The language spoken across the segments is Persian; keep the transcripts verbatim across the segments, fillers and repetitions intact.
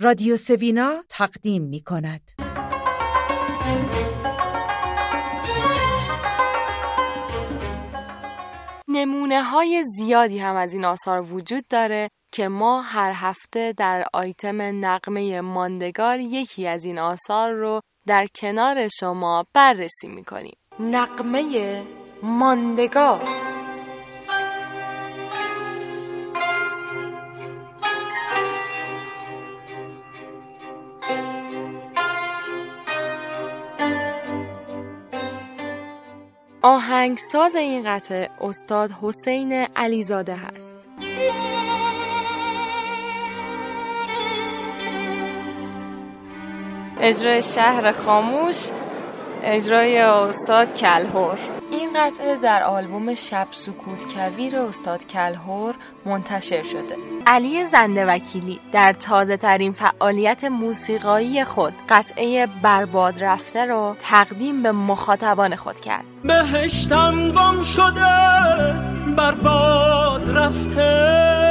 رادیو سوینا تقدیم می کند. نمونه های زیادی هم از این آثار وجود داره که ما هر هفته در آیتم نغمه ماندگار یکی از این آثار رو در کنار شما بررسی می‌کنیم. نغمه ماندگار. آهنگساز این قطعه استاد حسین علیزاده هست. اجرای شهر خاموش، اجرای استاد کلهر. این قطعه در آلبوم شب سکوت کویر استاد کلهر منتشر شده. علی زنده وکیلی در تازه ترین فعالیت موسیقایی خود قطعه برباد رفته رو تقدیم به مخاطبان خود کرد. بهشتم گم شده برباد رفته،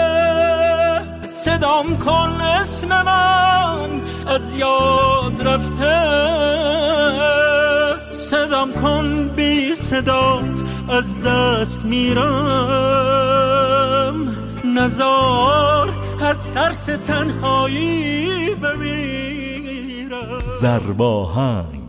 صدام کن اسم من از یاد رفته، صدام کن بی صدات از دست میرم، نزار از ترس تنهایی بمیرم. زرباهنگ